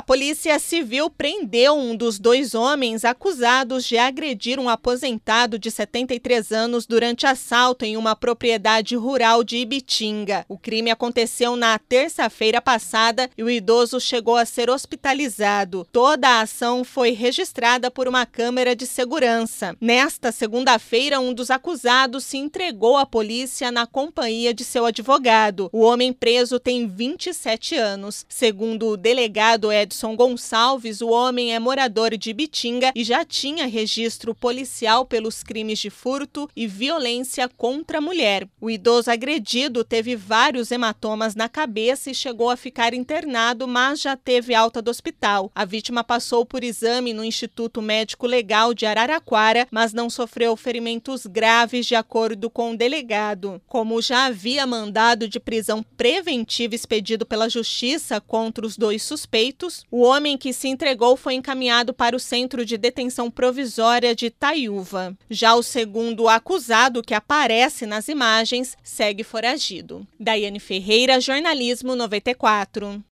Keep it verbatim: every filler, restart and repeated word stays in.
Polícia Civil prendeu um dos dois homens acusados de agredir um aposentado de setenta e três anos durante assalto em uma propriedade rural de Ibitinga. O crime aconteceu na terça-feira passada e o idoso chegou a ser hospitalizado. Toda a ação foi registrada por uma câmera de segurança. Nesta segunda-feira, um dos acusados se entregou à polícia na companhia de seu advogado. O homem preso tem vinte e sete anos. Segundo o delegado Edson Gonçalves, o homem é morador de Ibitinga e já tinha registro policial pelos crimes de furto e violência contra a mulher. O idoso agredido teve vários hematomas na cabeça e chegou a ficar internado, mas já teve alta do hospital. A vítima passou por exame no Instituto Médico Legal de Araraquara, mas não sofreu ferimentos graves, de acordo com o delegado. Como já havia mandado de prisão preventiva expedido pela Justiça contra os dois suspeitos, o homem que se entregou foi encaminhado para o Centro de Detenção Provisória de Taiúva. Já o segundo acusado, que aparece nas imagens, segue foragido. Daiane Ferreira, Jornalismo noventa e quatro.